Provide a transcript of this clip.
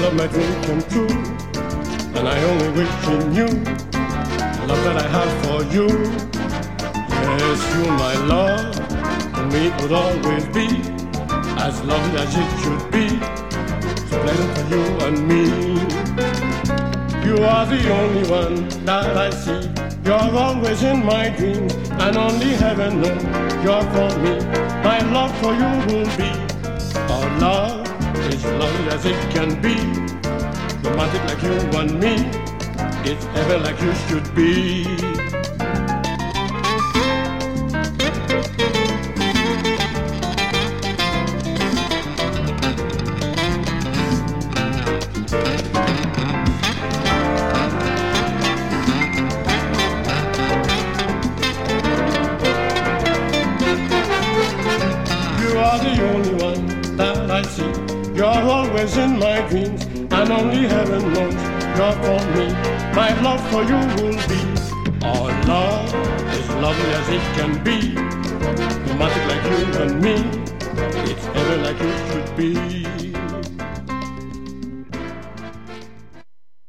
love my dream come true, and I only wish you knew the love that I have for you. Yes, you my love, and me it would always be as lovely as it should be. So pleasant for you and me. You are the only one that I see. You're always in my dreams, and only heaven knows you're for me. My love for you will be our love, as lovely as it can be. Romantic like you and me, it's heaven like you should be. You are the only one that I see. You're always in my dreams, and only heaven knows you're for me. My love for you will be our love, as lovely as it can be. Romantic like you and me, it's heaven like you should be.